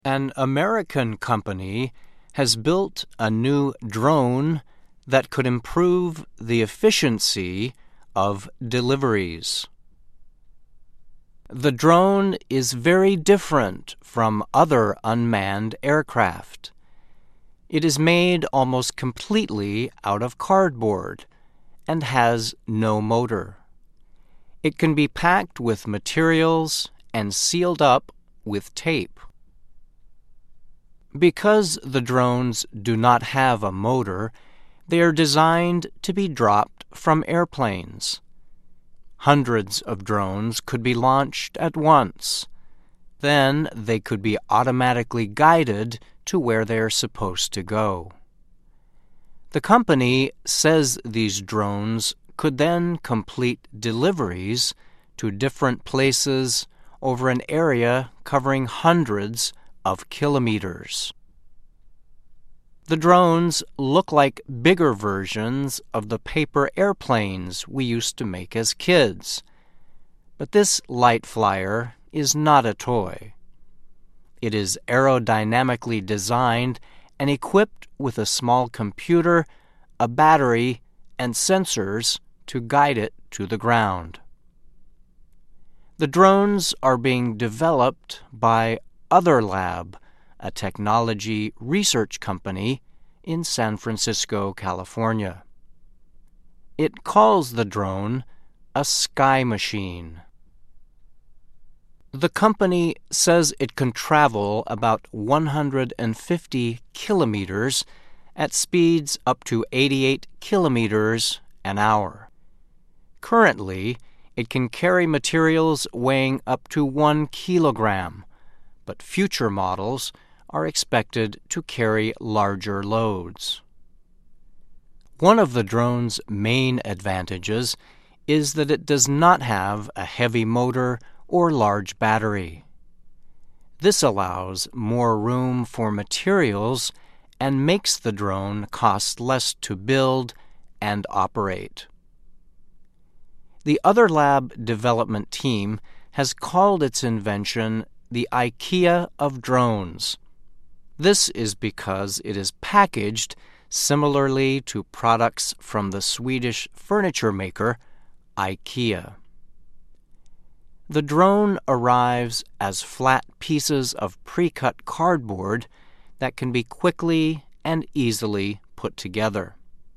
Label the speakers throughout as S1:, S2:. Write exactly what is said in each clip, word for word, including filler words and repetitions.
S1: An American company has built a new drone that could improve the efficiency of deliveries. The drone is very different from other unmanned aircraft. It is made almost completely out of cardboard and has no motor. It can be packed with materials and sealed up with tape. Because the drones do not have a motor, they are designed to be dropped from airplanes. Hundreds of drones could be launched at once. Then they could be automatically guided to where they are supposed to go. The company says these drones could then complete deliveries to different places over an area covering hundreds of kilometers. The drones look like bigger versions of the paper airplanes we used to make as kids. But this light flyer is not a toy. It is aerodynamically designed and equipped with a small computer, a battery, and sensors to guide it to the ground. The drones are being developed by Other Lab, a technology research company in San Francisco, California. It calls the drone a Sky Machine. The company says it can travel about one hundred fifty kilometers at speeds up to eighty-eight kilometers an hour. Currently, it can carry materials weighing up to one kilogram, but future models are expected to carry larger loads. One of the drone's main advantages is that it does not have a heavy motor or large battery. This allows more room for materials and makes the drone cost less to build and operate. The Other Lab development team has called its invention the IKEA of drones. This is because it is packaged similarly to products from the Swedish furniture maker IKEA. The drone arrives as flat pieces of pre-cut cardboard that can be quickly and easily put together.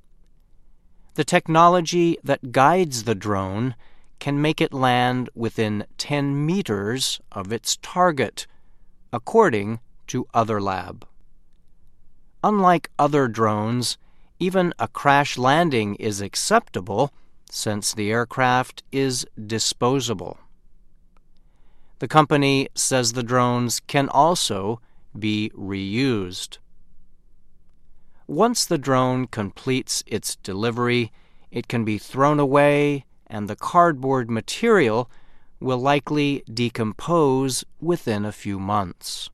S1: The technology that guides the drone can make it land within ten meters of its target, according to Other Lab. Unlike other drones, even a crash landing is acceptable since the aircraft is disposable. The company says the drones can also be reused. Once the drone completes its delivery, it can be thrown away and the cardboard material will likely decompose within a few months.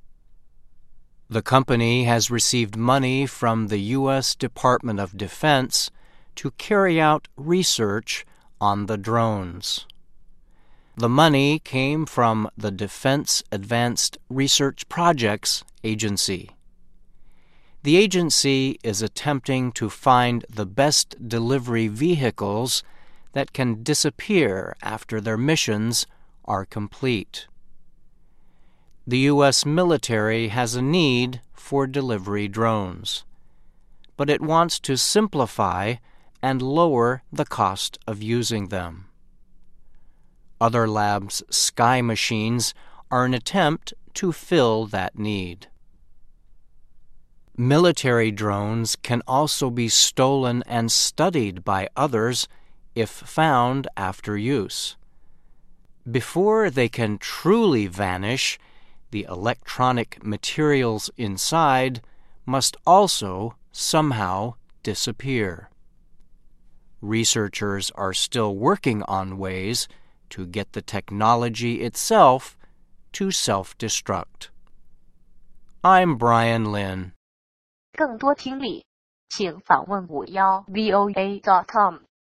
S1: The company has received money from the U S Department of Defense to carry out research on the drones. The money came from the Defense Advanced Research Projects Agency. The agency is attempting to find the best delivery vehicles that can disappear after their missions are complete. The U S military has a need for delivery drones, but it wants to simplify and lower the cost of using them. Other Labs' Sky Machines are an attempt to fill that need. Military drones can also be stolen and studied by others if found after use. Before they can truly vanish, the electronic materials inside must also somehow disappear. Researchers are still working on ways to get the technology itself to self-destruct. I'm Brian Lynn.
S2: 更多听力，请访问五幺 V O A dot com。